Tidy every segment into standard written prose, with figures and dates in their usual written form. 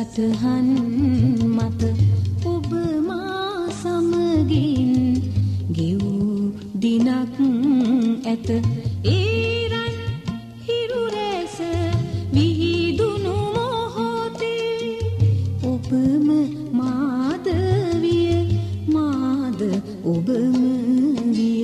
සටහන් මත ඔබ මා සමගින් ගෙවූ දිනක් ඇත. ඒ රන් හිරු රැස විහිදුණු මොහොතේ ඔබම මාද විය, මාද ඔබම විය.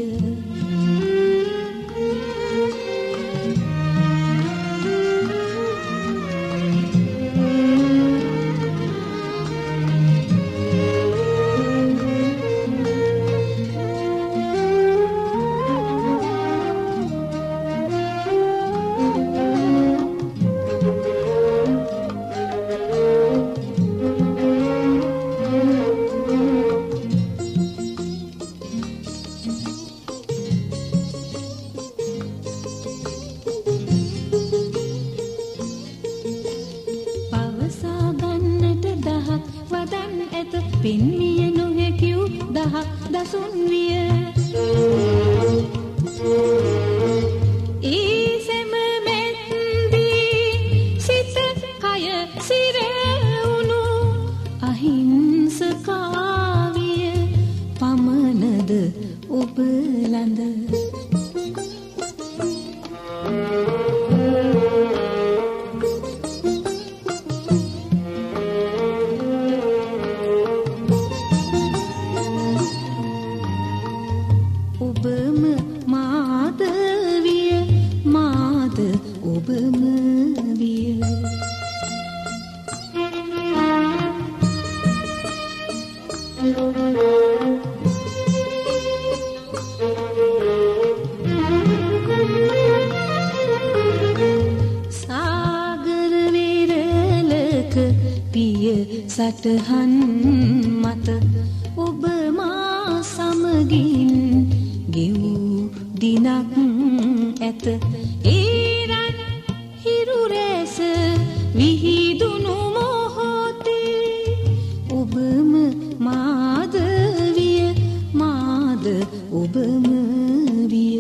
පෙන්විය නොහැකිව් දහක් දසුන් විය. ඒ සැම මැද්දී සිත කය සිරවුණු අහිංසකාවිය පමණද ඔබ ළඟ. ඔබම මාද විය, මාද ඔබම විය. සාගර විරලක පිය සටහන් මත ඔබ මා සමගින් ගෙවූ දිනක් ඇත. ඒ රන් හිරු රැස විහිදුණු මොහොතේ ඔබම මාද විය, මාද ඔබම විය.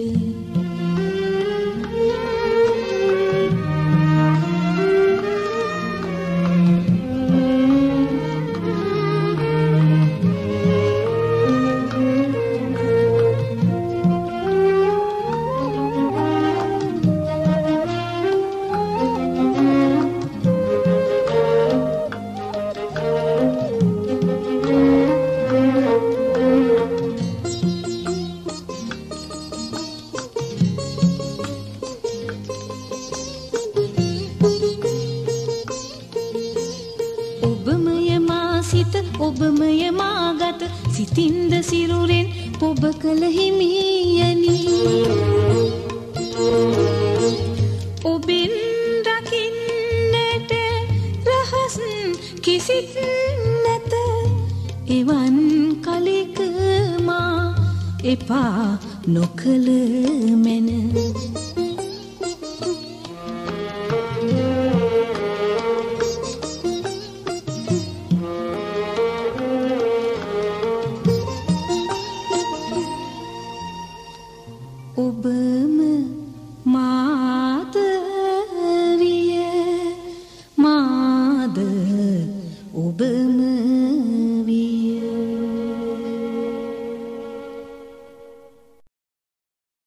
ඔබමය මා සිත, ඔබමය මා ගත, සිතින්ද සිරුරෙන් ඔබ කළ හිමියනි. ඔබෙන් රකින්නට රහස් කිසිත් නැත. එවන් කලෙක මා එපා නොකළ මැන. ඔබම